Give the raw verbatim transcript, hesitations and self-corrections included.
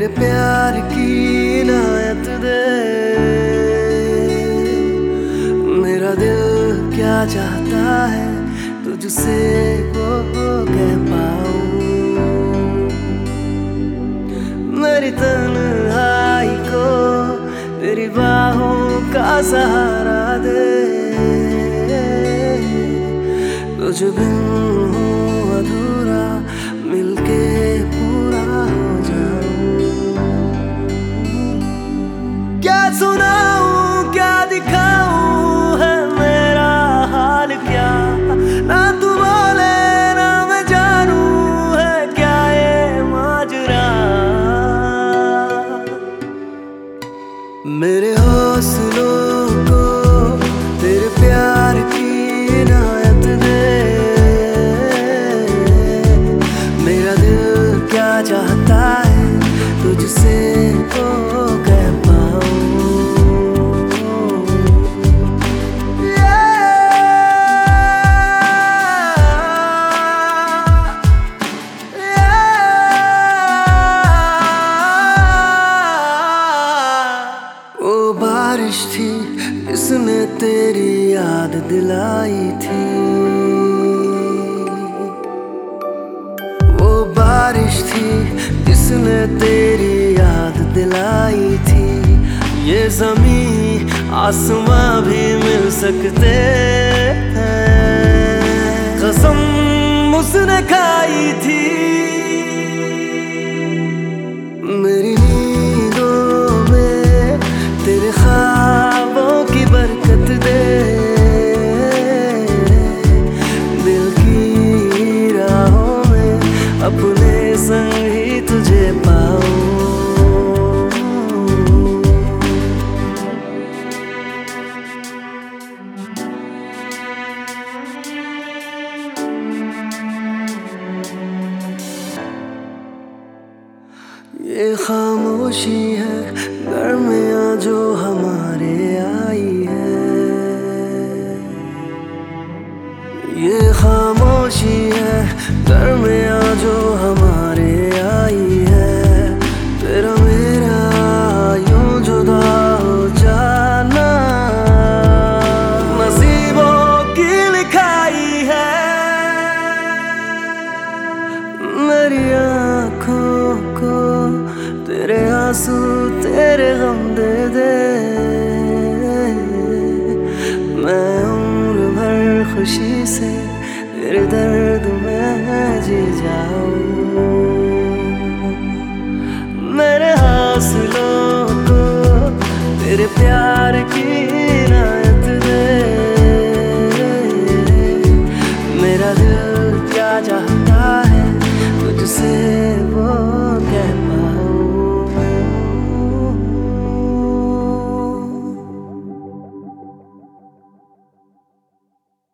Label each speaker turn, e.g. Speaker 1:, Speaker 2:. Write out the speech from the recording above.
Speaker 1: प्यार की इनायत दे। मेरा दिल क्या चाहता है तुझसे वो कह पाऊं। मेरी तन्हाई को तेरी बाहों का सहारा दे। तुझ बिन हूँ अधूरा, मिलके पूरा हो जाऊं। क्या सुनाऊं क्या दिखाऊं है मेरा हाल क्या, ना तू बोले ना मैं जानूं है क्या ये माजरा। मेरे हौसलों को तेरे प्यार की इनायत दे। मेरा दिल क्या चाहता है तुझसे को कह पाऊं। वो बारिश थी जिसने तेरी याद दिलाई थी। वो बारिश थी जिसने तेरी याद दिलाई थी। ये ज़मीं आसमां भी मिल सकते हैं, कसम उसने खाई थी। मेरी नींदों में तेरे ख्वाबों की बरकत दे। दिल की राहों में अपने संग ही तुझे पाऊं। ये खामोशी है घर में जो हमारे आई है। ये खामोशी है घर में जो हमारे आई है। तेरा मेरा यूं जुदा हो जाना नसीबों की लिखाई है। मेरी आँखों को तेरे आंसू तेरे गम दे दे। मैं उम्र भर खुशी से तेरे दर्द में जी जाऊं। मेरे हौसलों को तेरे प्यार की इनायत दे। मेरा दिल क्या चाहता है तुझसे वो